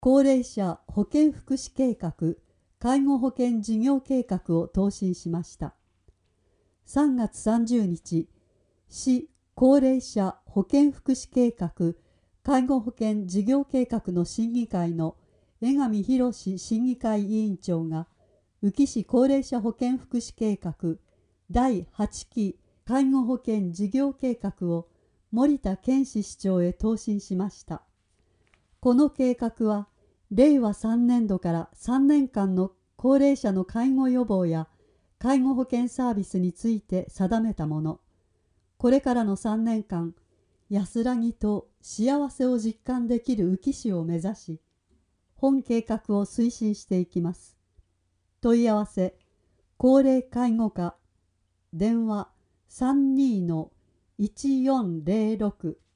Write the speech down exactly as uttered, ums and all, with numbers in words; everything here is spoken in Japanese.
高齢者保健福祉計画、介護保険事業計画を答申しました。さんがつさんじゅうにち、市高齢者保健福祉計画、介護保険事業計画の審議会の江上博審議会委員長が、宇城市高齢者保健福祉計画だいはちき介護保険事業計画を森田健市市長へ答申しました。この計画は、れいわさんねんどからさんねんかんの高齢者の介護予防や介護保険サービスについて定めたもの。これからのさんねんかん、安らぎと幸せを実感できる宇城市を目指し、本計画を推進していきます。問い合わせ、高齢介護課、電話 さんにーのいちよんぜろろく